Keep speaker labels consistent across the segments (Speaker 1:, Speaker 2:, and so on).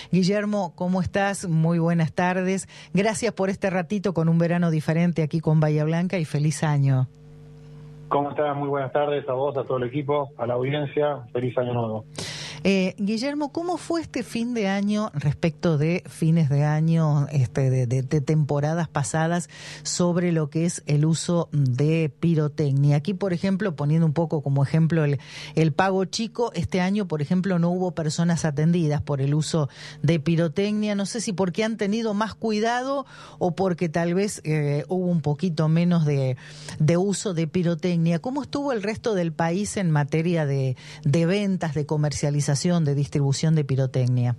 Speaker 1: Guillermo, ¿cómo estás? Muy buenas tardes. Gracias por este ratito con un verano diferente aquí con Bahía Blanca y feliz año.
Speaker 2: ¿Cómo estás? Muy buenas tardes a vos, a todo el equipo, a la audiencia. Feliz año nuevo.
Speaker 1: Guillermo, ¿cómo fue este fin de año respecto de fines de año, de temporadas pasadas, sobre lo que es el uso de pirotecnia? Aquí, por ejemplo, poniendo un poco como ejemplo el Pago Chico, este año, por ejemplo, no hubo personas atendidas por el uso de pirotecnia. No sé si porque han tenido más cuidado o porque tal vez hubo un poquito menos de uso de pirotecnia. ¿Cómo estuvo el resto del país en materia de ventas, de comercialización, de distribución de pirotecnia?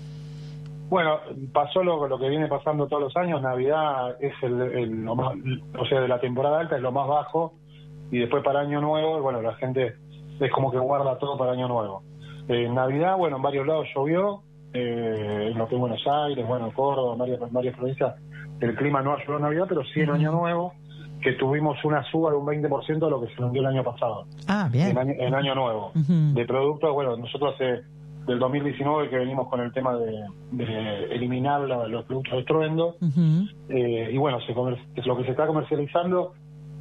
Speaker 2: Bueno, pasó lo que viene pasando todos los años. Navidad es lo más, o sea, de la temporada alta es lo más bajo, y después para Año Nuevo, bueno, la gente es como que guarda todo para Año Nuevo. Navidad, bueno, en varios lados llovió, en lo que es Buenos Aires, bueno, Córdoba, en varias provincias, el clima no ayudó en Navidad, pero sí en Año Nuevo, que tuvimos una suba de un 20% de lo que se vendió el año pasado.
Speaker 1: Ah, bien.
Speaker 2: En año Nuevo. De productos, bueno, nosotros del 2019 que venimos con el tema de eliminar los productos de estruendo, y bueno, lo que se está comercializando,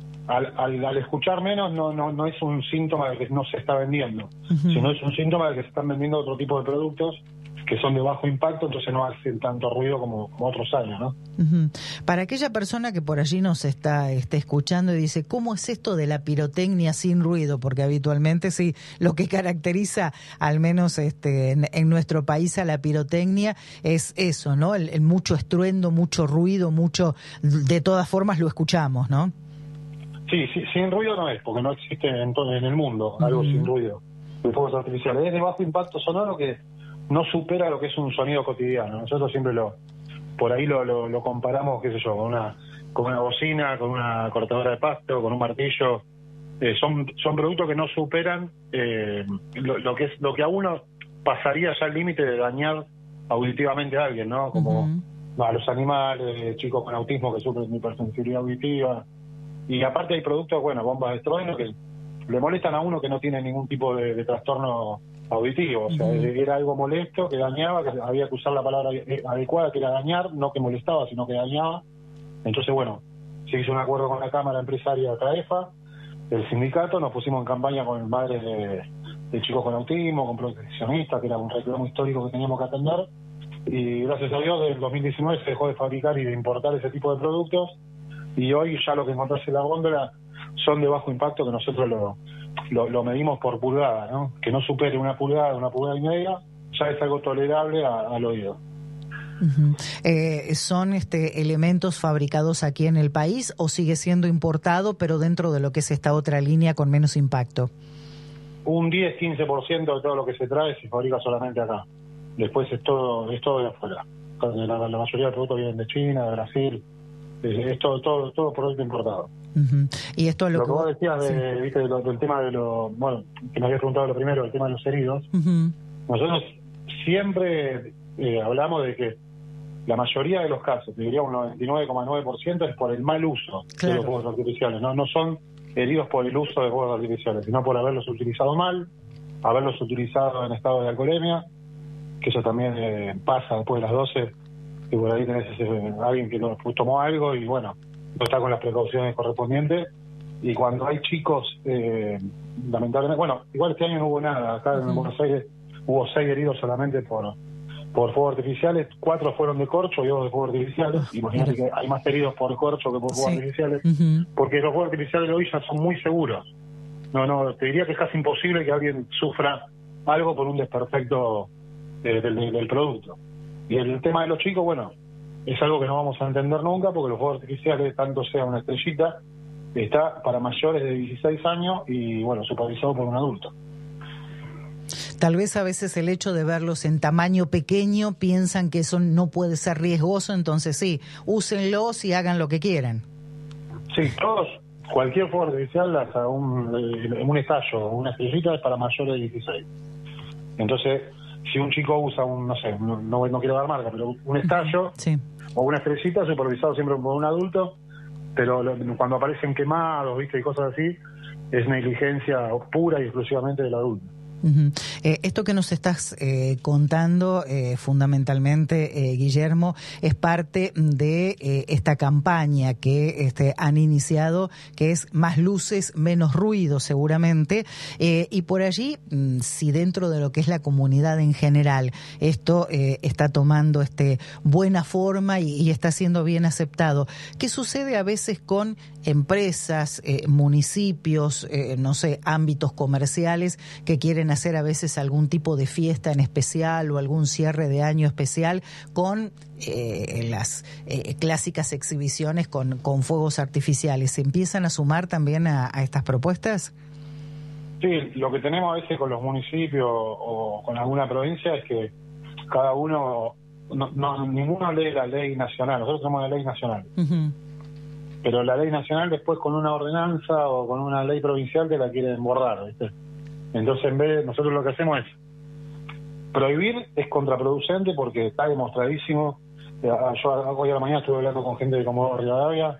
Speaker 2: al escuchar menos, no es un síntoma de que no se está vendiendo, sino es un síntoma de que se están vendiendo otro tipo de productos que son de bajo impacto, entonces no hacen tanto ruido como otros años, ¿no?
Speaker 1: Para aquella persona que por allí nos está escuchando y dice, ¿cómo es esto de la pirotecnia sin ruido? Porque habitualmente sí, lo que caracteriza, al menos en nuestro país, a la pirotecnia es eso, ¿no? El mucho estruendo, mucho ruido, de todas formas lo escuchamos, ¿no?
Speaker 2: Sí, sin ruido no es, porque no existe en el mundo algo sin ruido de fuegos artificiales. Es de bajo impacto sonoro que no supera lo que es un sonido cotidiano. Nosotros siempre por ahí lo comparamos, qué sé yo, con una bocina, con una cortadora de pasto, con un martillo. Son productos que no superan lo que a uno pasaría ya el límite de dañar auditivamente a alguien, ¿no? Como a los animales, chicos con autismo que sufren de hipersensibilidad auditiva. Y aparte hay productos, bueno, bombas de estruendo que le molestan a uno que no tiene ningún tipo de trastorno auditivo. O sea, era algo molesto, que dañaba, que había que usar la palabra adecuada, que era dañar, no que molestaba, sino que dañaba. Entonces, bueno, se hizo un acuerdo con la Cámara Empresaria CAEFA, el sindicato, nos pusimos en campaña con madres de chicos con autismo, con proteccionistas, que era un reclamo histórico que teníamos que atender, y gracias a Dios, del 2019 se dejó de fabricar y de importar ese tipo de productos, y hoy ya lo que encontrás en la góndola son de bajo impacto, que nosotros lo medimos por pulgada, ¿no? Que no supere una pulgada y media, ya es algo tolerable al oído.
Speaker 1: ¿Son elementos fabricados aquí en el país o sigue siendo importado, pero dentro de lo que es esta otra línea con menos impacto?
Speaker 2: Un 10-15% de todo lo que se trae se fabrica solamente acá. Después es todo de afuera. La mayoría de productos vienen de China, de Brasil. Es todo producto importado.
Speaker 1: Y esto es lo que
Speaker 2: vos decías del tema bueno, que me habías preguntado lo primero, el tema de los heridos. Nosotros siempre hablamos de que la mayoría de los casos, te diría un 99,9%, es por el mal uso de los fuegos artificiales. No son heridos por el uso de fuegos artificiales, sino por haberlos utilizado mal, haberlos utilizado en estado de alcoholemia, que eso también pasa después de las 12, y por ahí tenés alguien que tomó algo y bueno, no está con las precauciones correspondientes. Y cuando hay chicos, lamentablemente, bueno, igual este año no hubo nada. Acá en Buenos Aires hubo 6 heridos solamente por fuegos artificiales, 4 fueron de corcho y 2 de fuegos artificiales. Imagínate que hay más heridos por corcho que por fuegos artificiales, porque los fuegos artificiales de hoy ya son muy seguros. No, te diría que es casi imposible que alguien sufra algo por un desperfecto del producto. Y el tema de los chicos, bueno, es algo que no vamos a entender nunca, porque los fuegos artificiales, tanto sea una estrellita, está para mayores de 16 años y, bueno, supervisado por un adulto.
Speaker 1: Tal vez a veces el hecho de verlos en tamaño pequeño piensan que eso no puede ser riesgoso, entonces sí, úsenlos y hagan lo que quieran.
Speaker 2: Sí, cualquier fuego artificial, hasta un estallo, una estrellita, es para mayores de 16. Entonces, si un chico usa no quiero dar marca, pero un estallo o una estrellita, supervisado siempre por un adulto, pero cuando aparecen quemados, y cosas así, es negligencia pura y exclusivamente del adulto.
Speaker 1: Esto que nos estás contando fundamentalmente, Guillermo, es parte de esta campaña que han iniciado, que es Más luces, menos ruido, seguramente, y por allí, si dentro de lo que es la comunidad en general esto está tomando buena forma y está siendo bien aceptado, ¿qué sucede a veces con empresas, municipios, no sé, ámbitos comerciales que quieren hacer a veces algún tipo de fiesta en especial o algún cierre de año especial con las clásicas exhibiciones con fuegos artificiales? ¿Se empiezan a sumar también a estas propuestas?
Speaker 2: Sí, lo que tenemos a veces con los municipios o con alguna provincia es que cada uno, ninguno lee la ley nacional, nosotros tenemos la ley nacional. Pero la ley nacional después con una ordenanza o con una ley provincial te la quieren borrar, ¿viste? Entonces en vez de, nosotros lo que hacemos es prohibir, es contraproducente porque está demostradísimo. Yo hoy a la mañana estuve hablando con gente de Comodoro Rivadavia,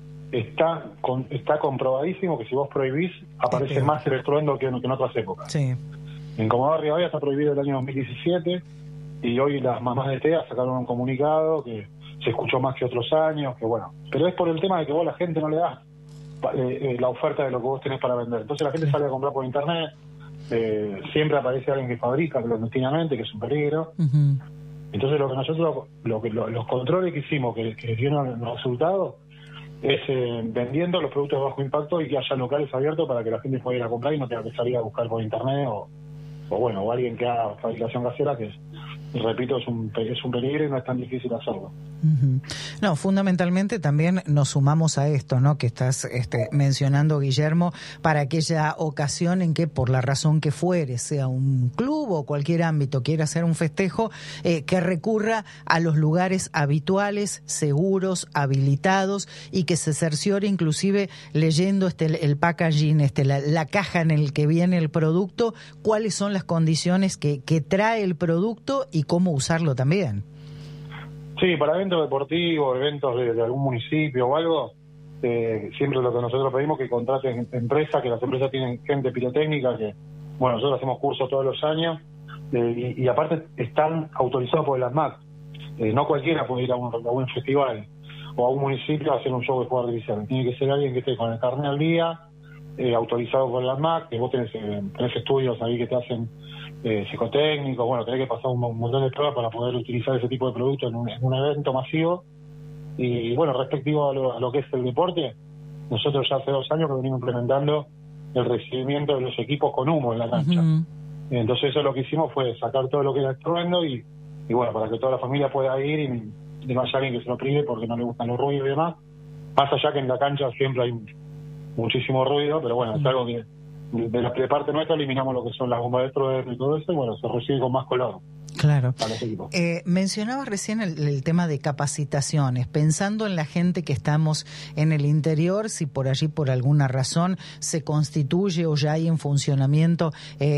Speaker 2: está comprobadísimo que si vos prohibís aparece más el estruendo que en otras épocas.
Speaker 1: Sí.
Speaker 2: En Comodoro Rivadavia está prohibido el año 2017 y hoy las mamás de TEA sacaron un comunicado que se escuchó más que otros años, que bueno, pero es por el tema de que vos a la gente no le das la oferta de lo que vos tenés para vender. Entonces la gente sale a comprar por internet, siempre aparece alguien que fabrica clandestinamente, que es un peligro. Entonces lo que nosotros, los controles que hicimos, que dieron los resultados, es vendiendo los productos de bajo impacto y que haya locales abiertos para que la gente pueda ir a comprar y no tenga que salir a buscar por internet o alguien que haga fabricación casera, que repito, es un peligro y no es tan difícil hacerlo.
Speaker 1: No, fundamentalmente también nos sumamos a esto, ¿no?, que estás mencionando, Guillermo, para aquella ocasión en que, por la razón que fuere, sea un club o cualquier ámbito, quiera hacer un festejo, que recurra a los lugares habituales, seguros, habilitados, y que se cerciore inclusive leyendo el packaging, la caja en el que viene el producto, cuáles son las condiciones que trae el producto y cómo usarlo también.
Speaker 2: Sí, para eventos deportivos, eventos de algún municipio o algo, siempre lo que nosotros pedimos es que contraten empresas, que las empresas tienen gente pirotécnica, que bueno, nosotros hacemos cursos todos los años, y aparte están autorizados por el ANMAT. No cualquiera puede ir a un festival o a un municipio a hacer un show de fuego artificial. Tiene que ser alguien que esté con el carnet al día, autorizado por el ANMAT, que vos tenés estudios ahí que te hacen psicotécnicos, bueno, tenés que pasar un montón de pruebas para poder utilizar ese tipo de productos en un evento masivo. Y bueno, respectivo a lo que es el deporte, nosotros ya hace 2 años que venimos implementando el recibimiento de los equipos con humo en la cancha. Entonces eso lo que hicimos fue sacar todo lo que era estruendo y bueno, para que toda la familia pueda ir y no haya alguien que se lo prive porque no le gustan los ruidos y demás. Más allá que en la cancha siempre hay muchísimo ruido, pero bueno, es algo que de parte nuestra eliminamos lo que son las bombas de estruendo y todo eso, y bueno, se recibe con más color.
Speaker 1: Claro. Mencionabas recién el tema de capacitaciones, pensando en la gente que estamos en el interior, si por allí por alguna razón se constituye o ya hay en funcionamiento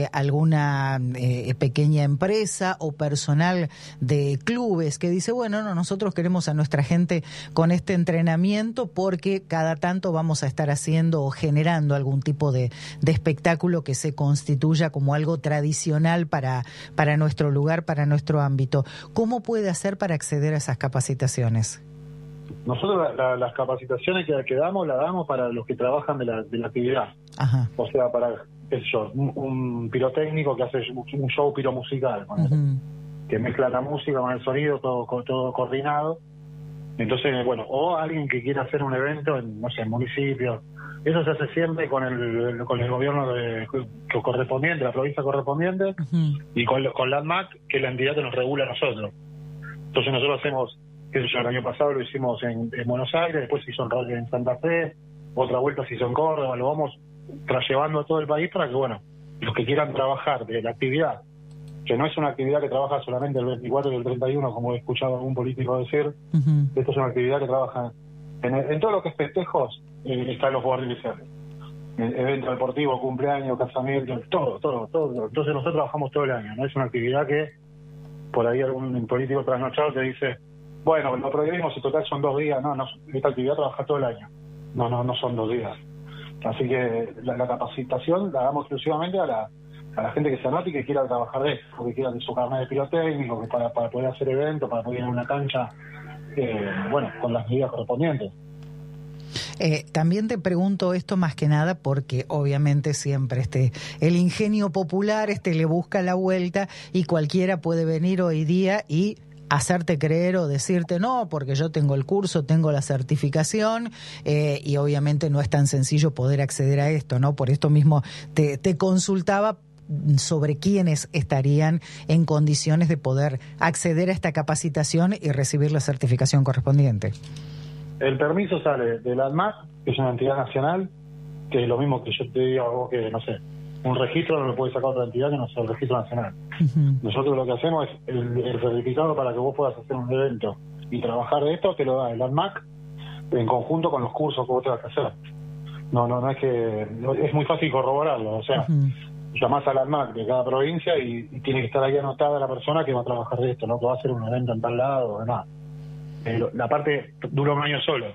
Speaker 1: alguna pequeña empresa o personal de clubes que dice, bueno, no, nosotros queremos a nuestra gente con este entrenamiento porque cada tanto vamos a estar haciendo o generando algún tipo de espectáculo que se constituya como algo tradicional para nuestro lugar, para nuestro ámbito. ¿Cómo puede hacer para acceder a esas capacitaciones?
Speaker 2: Nosotros las capacitaciones que damos, las damos para los que trabajan de la actividad.
Speaker 1: Ajá.
Speaker 2: O sea, para, qué sé yo, un pirotécnico que hace un show piromusical, que mezcla la música con el sonido, todo coordinado. Entonces, bueno, o alguien que quiera hacer un evento en, no sé, en municipios. Eso se hace siempre con el gobierno correspondiente, la provincia correspondiente, y con la ANMAT, que es la entidad que nos regula a nosotros. Entonces nosotros hacemos, qué sé yo, el año pasado lo hicimos en Buenos Aires, después se hizo en Santa Fe, otra vuelta se hizo en Córdoba, lo vamos trasllevando a todo el país para que, bueno, los que quieran trabajar de la actividad, que no es una actividad que trabaja solamente el 24 y el 31, como he escuchado a algún político decir, esto es una actividad que trabaja en todo lo que es festejos. Están los jugadores artificiales, evento deportivo, cumpleaños, casamiento, todo. Entonces nosotros trabajamos todo el año, no es una actividad que por ahí algún político trasnochado te dice, bueno, lo prohibimos y total son 2 días. No, esta actividad trabaja todo el año, no son 2 días. Así que la capacitación la damos exclusivamente a a la gente que se anote y que quiera trabajar de esto, que quiera su carnet de pirotécnico, que para poder hacer eventos, para poder ir a una cancha, bueno, con las medidas correspondientes.
Speaker 1: También te pregunto esto más que nada porque obviamente siempre el ingenio popular le busca la vuelta y cualquiera puede venir hoy día y hacerte creer o decirte no, porque yo tengo el curso, tengo la certificación, y obviamente no es tan sencillo poder acceder a esto, ¿no? Por esto mismo te consultaba sobre quiénes estarían en condiciones de poder acceder a esta capacitación y recibir la certificación correspondiente.
Speaker 2: El permiso sale del ANMAT, que es una entidad nacional, que es lo mismo que yo te diga a vos que, no sé, un registro no lo puede sacar otra entidad que no sea el registro nacional. Uh-huh. Nosotros lo que hacemos es el certificado para que vos puedas hacer un evento y trabajar de esto, te lo da el ANMAC en conjunto con los cursos que vos tengas que hacer. No es que... es muy fácil corroborarlo, o sea... Uh-huh. Llamás al ANMAC de cada provincia y tiene que estar ahí anotada la persona que va a trabajar de esto, no que va a hacer un evento en tal lado o demás. La parte dura un año solo,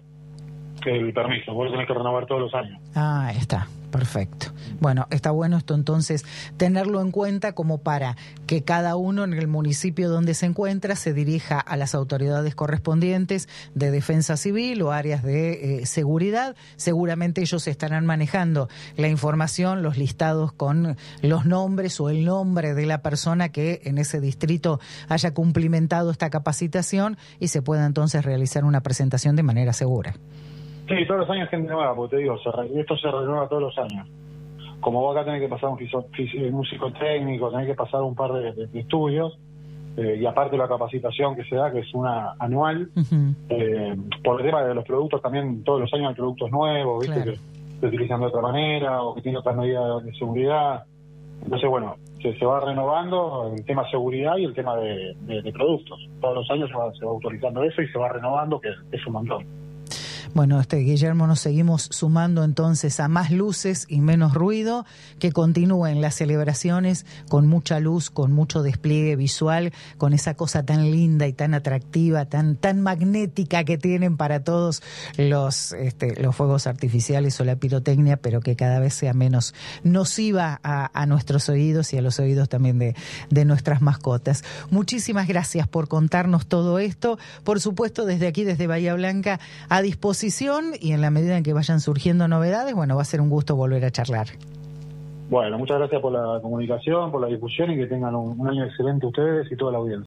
Speaker 2: el permiso, vos lo tenés que renovar todos los años.
Speaker 1: Ah, está, perfecto. Bueno, está bueno esto entonces, tenerlo en cuenta como para que cada uno en el municipio donde se encuentra se dirija a las autoridades correspondientes de defensa civil o áreas de seguridad. Seguramente ellos estarán manejando la información, los listados con los nombres o el nombre de la persona que en ese distrito haya cumplimentado esta capacitación y se pueda entonces realizar una presentación de manera segura.
Speaker 2: Sí, todos los años gente nueva, porque te digo, esto se renueva todos los años. Como vos acá tenés que pasar un psicotécnico, tenés que pasar un par de estudios, y aparte la capacitación que se da, que es una anual, uh-huh. Por el tema de los productos también, todos los años hay productos nuevos, ¿viste? Claro. Que se utilizan de otra manera o que tienen otras medidas de seguridad. Entonces, bueno, se va renovando el tema seguridad y el tema de productos. Todos los años se va autorizando eso y se va renovando, que es un montón.
Speaker 1: Bueno, Guillermo, nos seguimos sumando entonces a más luces y menos ruido, que continúen las celebraciones con mucha luz, con mucho despliegue visual, con esa cosa tan linda y tan atractiva, tan magnética que tienen para todos los fuegos artificiales o la pirotecnia, pero que cada vez sea menos nociva a nuestros oídos y a los oídos también de nuestras mascotas. Muchísimas gracias por contarnos todo esto. Por supuesto, desde aquí, desde Bahía Blanca, a disposición, y en la medida en que vayan surgiendo novedades, bueno, va a ser un gusto volver a charlar.
Speaker 2: Bueno, muchas gracias por la comunicación, por la difusión y que tengan un año excelente ustedes y toda la audiencia.